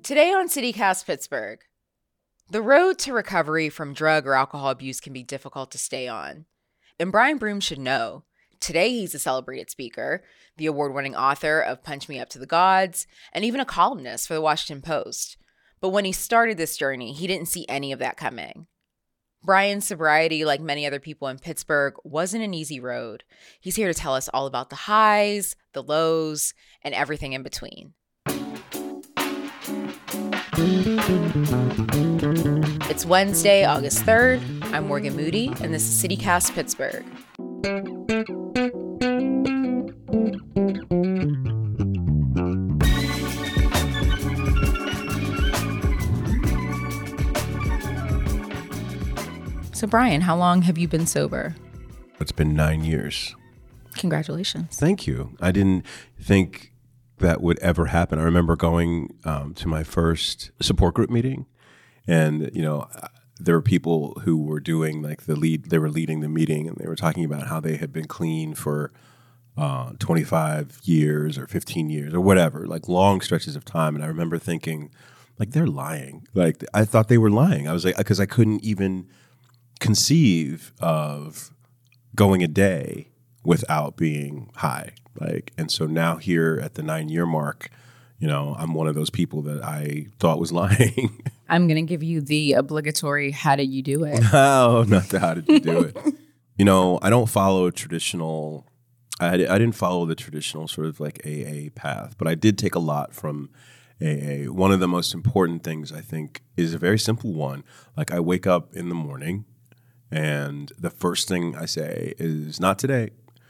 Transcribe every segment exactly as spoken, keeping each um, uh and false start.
Today on CityCast Pittsburgh, the road to recovery from drug or alcohol abuse can be difficult to stay on. And Brian Broom should know. Today he's a celebrated speaker, the award-winning author of Punch Me Up to the Gods, and even a columnist for the Washington Post. But when he started this journey, he didn't see any of that coming. Brian's sobriety, like many other people in Pittsburgh, wasn't an easy road. He's here to tell us all about the highs, the lows, and everything in between. It's Wednesday, August third. I'm Morgan Moody, and this is CityCast Pittsburgh. So, Brian, how long have you been sober? It's been nine years. Congratulations. Thank you. I didn't think that would ever happen. I remember going um, to my first support group meeting, and you know, there were people who were doing like the lead. They were leading the meeting, and they were talking about how they had been clean for uh, twenty-five years or fifteen years or whatever, like long stretches of time. And I remember thinking, like, they're lying. Like, I thought they were lying. I was like, because I couldn't even conceive of going a day without being high. Like, and so now here at the nine year mark, you know, I'm one of those people that I thought was lying. I'm going to give you the obligatory, how did you do it? No, not the how did you do it. You know, I don't follow a traditional, I, I didn't follow the traditional sort of like A A path, but I did take a lot from A A. One of the most important things I think is a very simple one. Like, I wake up in the morning and the first thing I say is not today.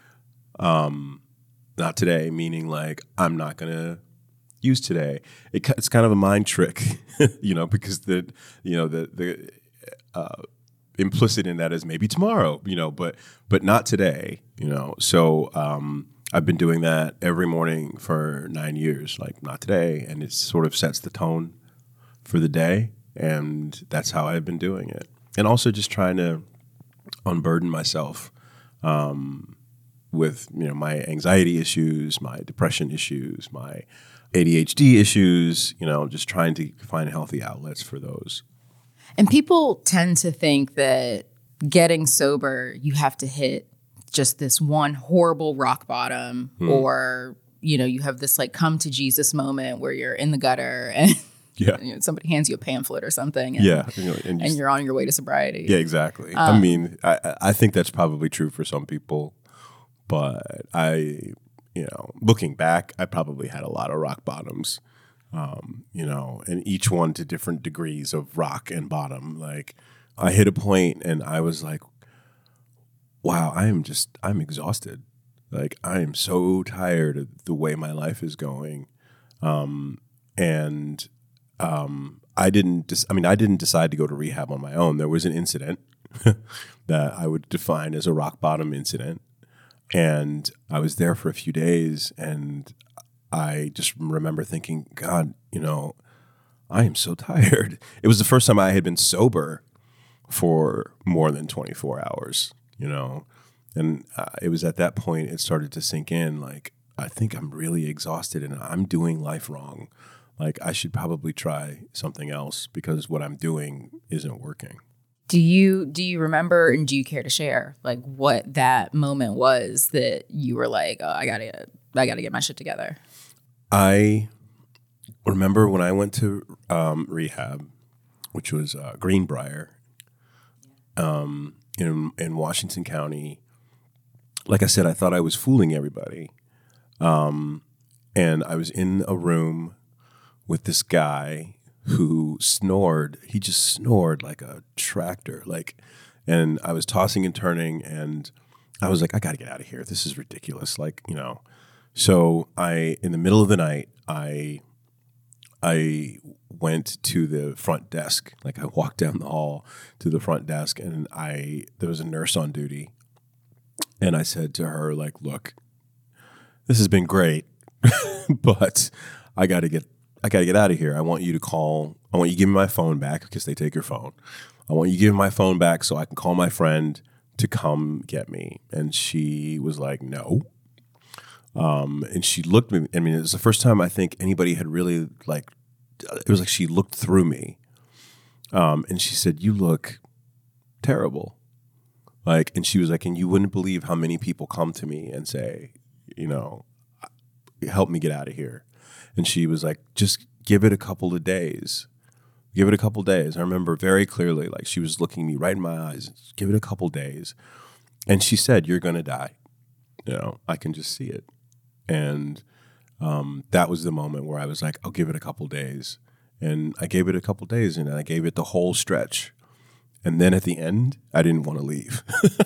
Um, Not today, meaning like I'm not going to use today. It, it's kind of a mind trick, you know, because the, you know, the the uh, implicit in that is maybe tomorrow, you know, but but not today, you know. So um, I've been doing that every morning for nine years, like not today, and it sort of sets the tone for the day, and that's how I've been doing it. And also just trying to unburden myself. Um, with, you know, my anxiety issues, my depression issues, my A D H D issues, you know, just trying to find healthy outlets for those. And people tend to think that getting sober, you have to hit just this one horrible rock bottom, hmm. or, you know, you have this like come to Jesus moment where you're in the gutter and yeah. you know, somebody hands you a pamphlet or something. And, yeah. You know, and, and you're on your way to sobriety. Yeah, exactly. Um, I mean, I, I think that's probably true for some people. But I, you know, looking back, I probably had a lot of rock bottoms, um, you know, and each one to different degrees of rock and bottom. Like, I hit a point and I was like, wow, I am just, I'm exhausted. Like, I am so tired of the way my life is going. Um, and um, I didn't, des- I mean, I didn't decide to go to rehab on my own. There was an incident that I would define as a rock bottom incident. And I was there for a few days, and I just remember thinking, God, you know, I am so tired. It was the first time I had been sober for more than twenty-four hours, you know. And uh, it was at that point it started to sink in, like, I think I'm really exhausted and I'm doing life wrong. Like, I should probably try something else because what I'm doing isn't working. Do you do you remember, and do you care to share like what that moment was that you were like, oh, I gotta I gotta get my shit together? I remember when I went to um, rehab, which was uh, Greenbrier, um, in in Washington County. Like I said, I thought I was fooling everybody, um, and I was in a room with this guy who snored. He just snored like a tractor. Like, and I was tossing and turning, and I was like, I got to get out of here. This is ridiculous. Like, you know. So I, in the middle of the night, I, I went to the front desk. Like, I walked down the hall to the front desk, and I there was a nurse on duty, and I said to her, like, look, this has been great, but I got to get. I got to get out of here. I want you to call. I want you to give me my phone back because they take your phone. I want you to give me my phone back so I can call my friend to come get me. And she was like, no. Um, and she looked at me. I mean, it was the first time I think anybody had really like it was like she looked through me, um, and she said, "You look terrible." Like, and she was like, "And you wouldn't believe how many people come to me and say, you know, help me get out of here." And she was like, "Just give it a couple of days. Give it a couple of days." I remember very clearly, like she was looking me right in my eyes. "Give it a couple of days." And she said, "You're going to die. You know, I can just see it." And um, that was the moment where I was like, "I'll give it a couple of days." And I gave it a couple of days, and I gave it the whole stretch. And then at the end, I didn't want to leave.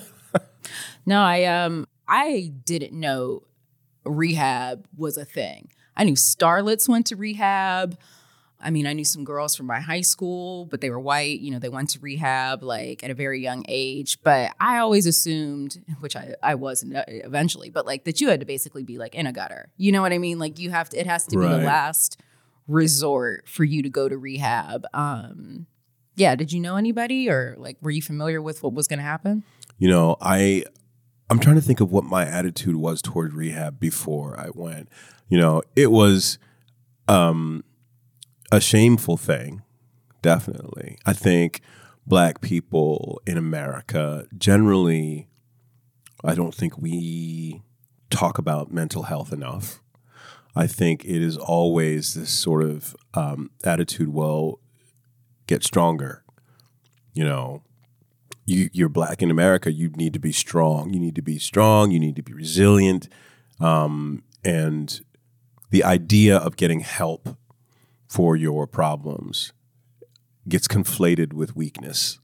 No, I um I didn't know rehab was a thing. I knew starlets went to rehab. I mean, I knew some girls from my high school, but they were white. You know, they went to rehab like at a very young age. But I always assumed, which I, I wasn't eventually, but like that you had to basically be like in a gutter. You know what I mean? Like you have to, it has to be Right. the last resort for you to go to rehab. Um, yeah. Did you know anybody or like, were you familiar with what was going to happen? You know, I, I'm trying to think of what my attitude was toward rehab before I went. You know, it was um, a shameful thing, definitely. I think Black people in America, generally, I don't think we talk about mental health enough. I think it is always this sort of um, attitude, well, get stronger. You know, you, you're Black in America, you need to be strong. You need to be strong. You need to be resilient. Um, and the idea of getting help for your problems gets conflated with weakness.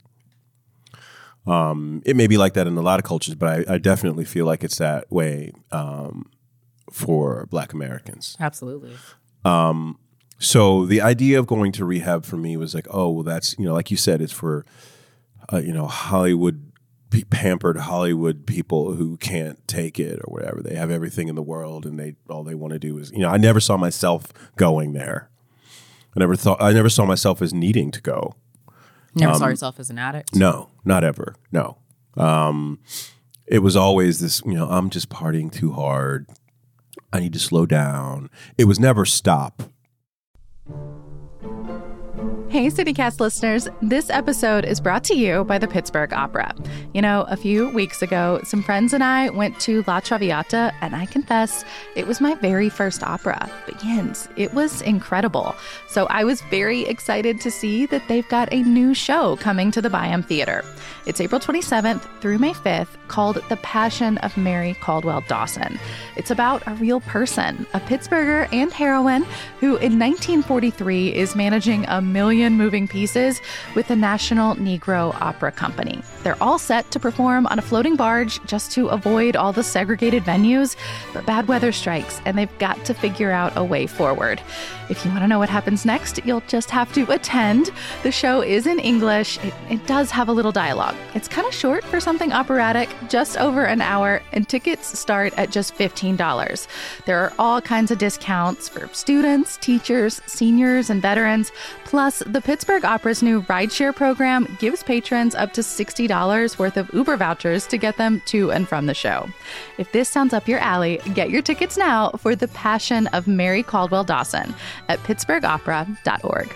Um, it may be like that in a lot of cultures, but I, I definitely feel like it's that way um, for Black Americans. Absolutely. Um, so the idea of going to rehab for me was like, oh, well, that's, you know, like you said, it's for, uh, you know, Hollywood, pampered Hollywood people who can't take it or whatever. They have everything in the world and they all they want to do is, you know, I never saw myself going there. I never thought, I never saw myself as needing to go. Never um, saw yourself as an addict? No, not ever. No. Um, it was always this, you know, I'm just partying too hard. I need to slow down. It was never stop. Hey, CityCast listeners. This episode is brought to you by the Pittsburgh Opera. You know, a few weeks ago, some friends and I went to La Traviata, and I confess, it was my very first opera. But Jens, it was incredible. So I was very excited to see that they've got a new show coming to the Byham Theater. It's April twenty-seventh through May fifth, called The Passion of Mary Caldwell Dawson. It's about a real person, a Pittsburgher and heroine, who in nineteen forty-three is managing a million moving pieces with the National Negro Opera Company. They're all set to perform on a floating barge just to avoid all the segregated venues, but bad weather strikes and they've got to figure out a way forward. If you want to know what happens next, you'll just have to attend. The show is in English. It, it does have a little dialogue. It's kind of short for something operatic, just over an hour, and tickets start at just fifteen dollars. There are all kinds of discounts for students, teachers, seniors, and veterans. Plus, the Pittsburgh Opera's new rideshare program gives patrons up to sixty dollars worth of Uber vouchers to get them to and from the show. If this sounds up your alley, get your tickets now for The Passion of Mary Caldwell Dawson at pittsburgh opera dot org.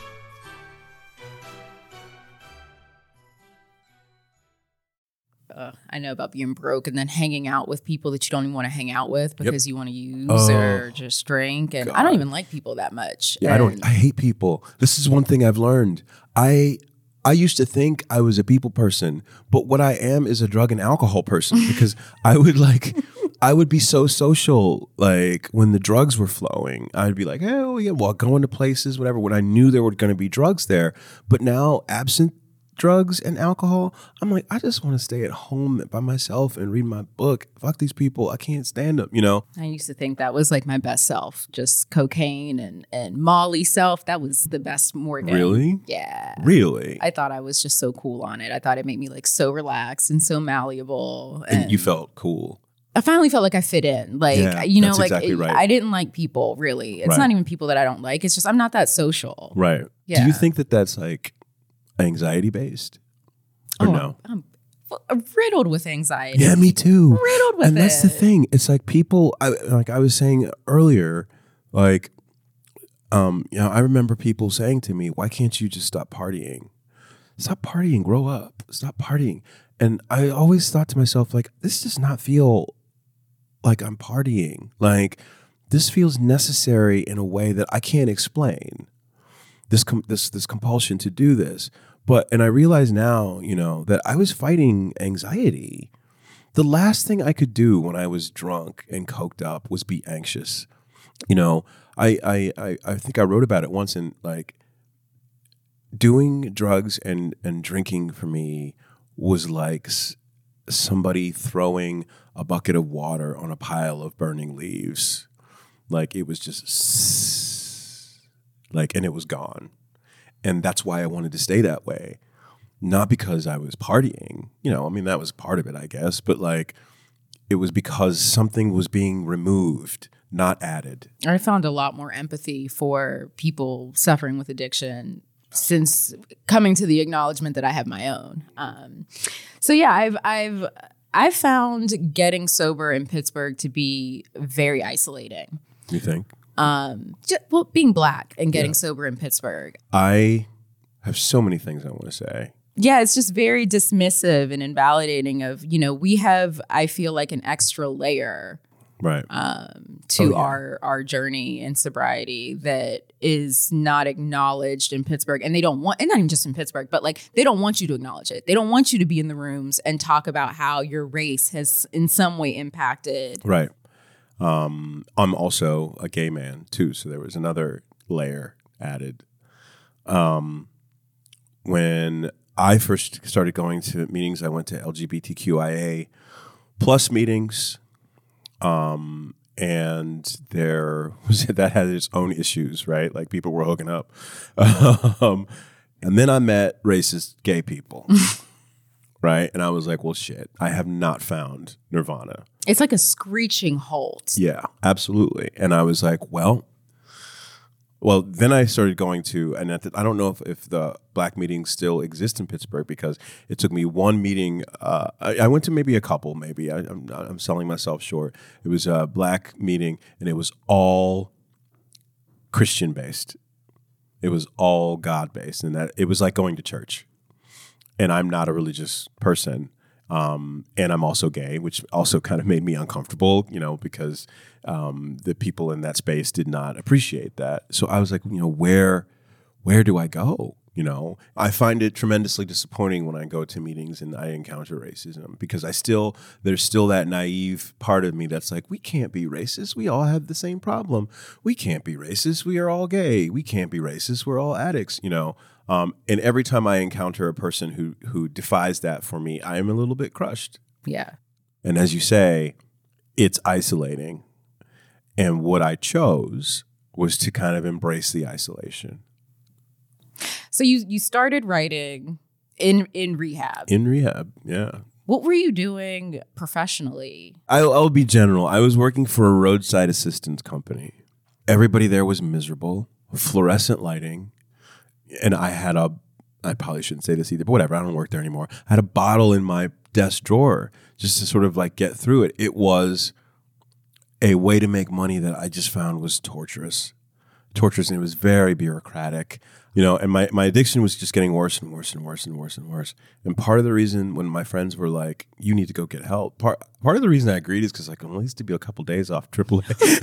Uh, I know about being broke and then hanging out with people that you don't even want to hang out with because yep. you want to use oh, or just drink. And God. I don't even like people that much. Yeah, and I don't. I hate people. This is one thing I've learned. I I used to think I was a people person, but what I am is a drug and alcohol person because I would like, I would be so social. Like when the drugs were flowing, I'd be like, oh yeah, well, going to places, whatever. When I knew there were going to be drugs there, but now absent drugs and alcohol, I'm like, I just want to stay at home by myself and read my book. Fuck these people. I can't stand them, you know? I used to think that was like my best self, just cocaine and, and Molly self. That was the best Morgan. Really? Yeah. Really? I thought I was just so cool on it. I thought it made me like so relaxed and so malleable. And, and you felt cool. I finally felt like I fit in. Like, yeah, you know, that's like exactly it, right. I didn't like people really. It's right. not even people that I don't like. It's just I'm not that social. Right. Yeah. Do you think that that's like anxiety based or oh, no? I'm riddled with anxiety. Yeah, me too. Riddled with and it. that's the thing. It's like people, I, like I was saying earlier, like um, you know, I remember people saying to me, why can't you just stop partying? Stop partying, grow up, stop partying. And I always thought to myself, like, this does not feel like I'm partying. Like, this feels necessary in a way that I can't explain. This com- this this compulsion to do this. But, and I realize now, you know, that I was fighting anxiety. The last thing I could do when I was drunk and coked up was be anxious. You know, I I I, I think I wrote about it once, and like, doing drugs and, and drinking for me was like s- somebody throwing a bucket of water on a pile of burning leaves. Like, it was just s- like, and it was gone. And that's why I wanted to stay that way. Not because I was partying, you know, I mean, that was part of it, I guess, but like, it was because something was being removed, not added. I found a lot more empathy for people suffering with addiction since coming to the acknowledgement that I have my own. Um, so yeah, I've, I've, I've found getting sober in Pittsburgh to be very isolating. You think? Um, just, well, being Black and getting Yeah. sober in Pittsburgh. I have so many things I want to say. Yeah, it's just very dismissive and invalidating of, you know, we have, I feel like, an extra layer Right. um, to Oh, yeah. our our journey in sobriety that is not acknowledged in Pittsburgh. And they don't want, and not even just in Pittsburgh, but like, they don't want you to acknowledge it. They don't want you to be in the rooms and talk about how your race has in some way impacted. Right. Um, I'm also a gay man too, so there was another layer added. Um, when I first started going to meetings, I went to L G B T Q I A plus meetings, um, and there was that had its own issues, right? Like, people were hooking up, um, and then I met racist gay people. Right. And I was like, well, shit, I have not found nirvana. It's like a screeching halt. Yeah, absolutely. And I was like, well, well, then I started going to, and at the, I don't know if, if the Black meetings still exist in Pittsburgh, because it took me one meeting. Uh, I, I went to maybe a couple, maybe. I, I'm, I'm selling myself short. It was a Black meeting, and it was all Christian based. It was all God based, and that it was like going to church. And I'm not a religious person. Um, and I'm also gay, which also kind of made me uncomfortable, you know, because um, the people in that space did not appreciate that. So I was like, you know, where, where do I go? You know, I find it tremendously disappointing when I go to meetings and I encounter racism, because I still, there's still that naive part of me that's like, we can't be racist. We all have the same problem. We can't be racist. We are all gay. We can't be racist. We're all addicts, you know. Um, and every time I encounter a person who who defies that for me, I am a little bit crushed. Yeah. And as you say, it's isolating. And what I chose was to kind of embrace the isolation. So you you started writing in in rehab. In rehab, yeah. What were you doing professionally? I'll, I'll be general. I was working for a roadside assistance company. Everybody there was miserable, fluorescent lighting. And I had a, I probably shouldn't say this either, but whatever, I don't work there anymore. I had a bottle in my desk drawer just to sort of like get through it. It was a way to make money that I just found was torturous. Torturous, and it was very bureaucratic. You know, and my, my addiction was just getting worse and worse and worse and worse and worse. And part of the reason when my friends were like, you need to go get help, part, part of the reason I agreed is because like, well, at least to be a couple days off triple A.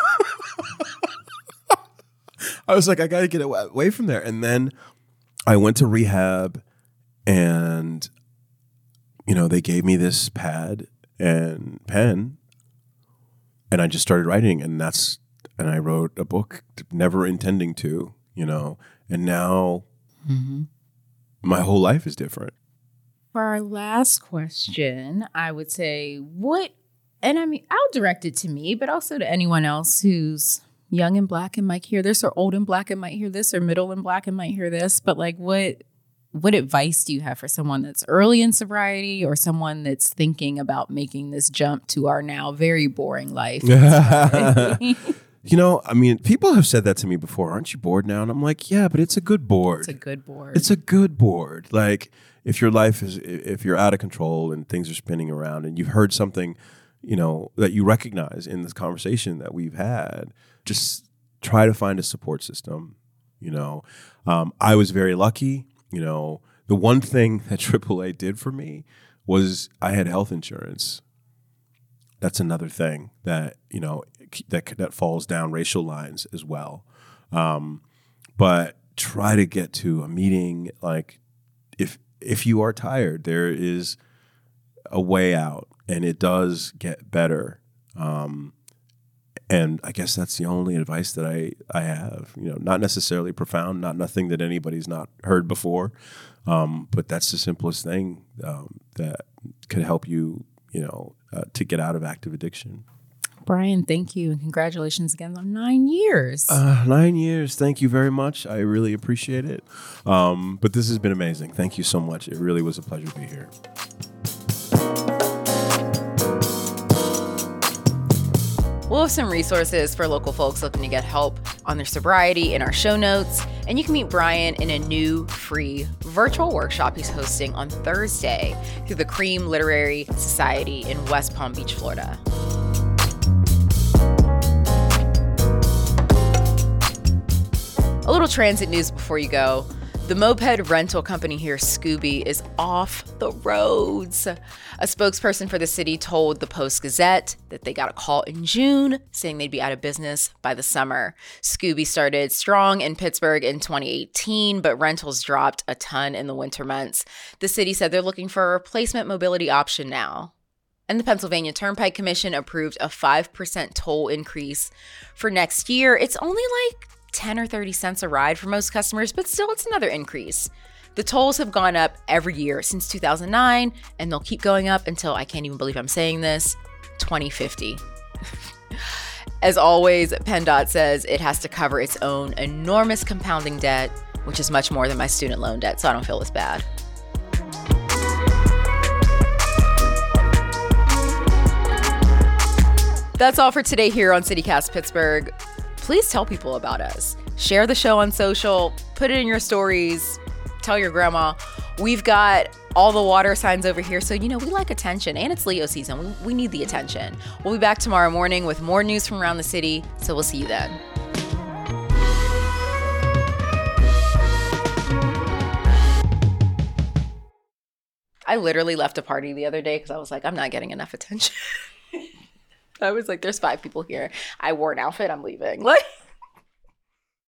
I was like, I got to get away from there. And then I went to rehab, and, you know, they gave me this pad and pen, and I just started writing. And that's, and I wrote a book, never intending to, you know, and now mm-hmm. my whole life is different. For our last question, I would say what, and I mean, I'll direct it to me, but also to anyone else who's young and Black and might hear this, or old and Black and might hear this, or middle and Black and might hear this. But like, what what advice do you have for someone that's early in sobriety, or someone that's thinking about making this jump to our now very boring life? You know, I mean, people have said that to me before. Aren't you bored now? And I'm like, yeah, but it's a good board. It's a good board. It's a good board. Like, if your life is, if you're out of control and things are spinning around, and you've heard something, you know, that you recognize in this conversation that we've had, just try to find a support system. You know, um, I was very lucky. You know, the one thing that triple A did for me was I had health insurance. That's another thing that, you know, that that falls down racial lines as well. Um, but try to get to a meeting. Like, if if you are tired, there is a way out, and it does get better. Um, and I guess that's the only advice that I, I have. You know, not necessarily profound, not nothing that anybody's not heard before, um, but that's the simplest thing um, that could help you, you know, uh, to get out of active addiction. Brian, thank you. And congratulations again on nine years. Uh, nine years. Thank you very much. I really appreciate it. Um, but this has been amazing. Thank you so much. It really was a pleasure to be here. We'll have some resources for local folks looking to get help on their sobriety in our show notes. And you can meet Brian in a new free virtual workshop he's hosting on Thursday through the Cream Literary Society in West Palm Beach, Florida. A little transit news before you go. The moped rental company here, Scooby, is off the roads. A spokesperson for the city told the Post-Gazette that they got a call in June saying they'd be out of business by the summer. Scooby started strong in Pittsburgh in twenty eighteen, but rentals dropped a ton in the winter months. The city said they're looking for a replacement mobility option now. And the Pennsylvania Turnpike Commission approved a five percent toll increase for next year. It's only like ten or thirty cents a ride for most customers, but still it's another increase. The tolls have gone up every year since two thousand nine, and they'll keep going up until, I can't even believe I'm saying this, twenty fifty. As always, PennDOT says it has to cover its own enormous compounding debt, which is much more than my student loan debt, so I don't feel as bad. That's all for today here on CityCast Pittsburgh. Please tell people about us. Share the show on social, put it in your stories, tell your grandma. We've got all the water signs over here, so you know we like attention, and it's Leo season. We, we need the attention. We'll be back tomorrow morning with more news from around the city, so we'll see you then. I literally left a party the other day because I was like, I'm not getting enough attention. I was like, there's five people here. I wore an outfit. I'm leaving. Like.